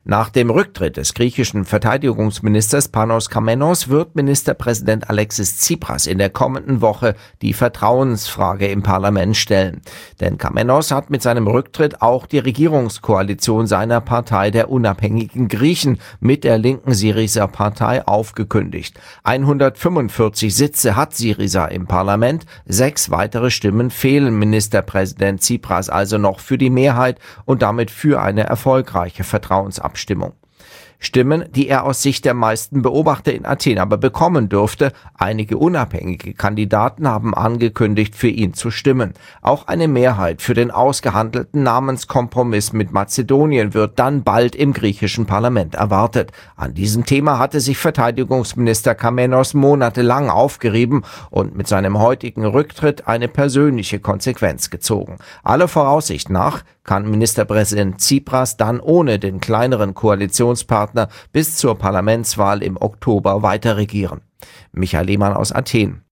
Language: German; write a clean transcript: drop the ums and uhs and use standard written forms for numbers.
Nach dem Rücktritt des griechischen Verteidigungsministers Panos Kamenos wird Ministerpräsident Alexis Tsipras in der kommenden Woche die Vertrauensfrage im Parlament stellen. Denn Kamenos hat mit seinem Rücktritt auch die Regierungskoalition seiner Partei der unabhängigen Griechen mit der linken Syriza-Partei aufgekündigt. 145 Sitze hat Syriza im Parlament, 6 weitere Stimmen fehlen Ministerpräsident Tsipras also noch für die Mehrheit und damit für eine erfolgreiche Vertrauensabstimmung. Stimmen, die er aus Sicht der meisten Beobachter in Athen aber bekommen dürfte. Einige unabhängige Kandidaten haben angekündigt, für ihn zu stimmen. Auch eine Mehrheit für den ausgehandelten Namenskompromiss mit Mazedonien wird dann bald im griechischen Parlament erwartet. An diesem Thema hatte sich Verteidigungsminister Kamenos monatelang aufgerieben und mit seinem heutigen Rücktritt eine persönliche Konsequenz gezogen. Aller Voraussicht nach kann Ministerpräsident Tsipras dann ohne den kleineren Koalitionspartner bis zur Parlamentswahl im Oktober weiter regieren. Michael Lehmann aus Athen.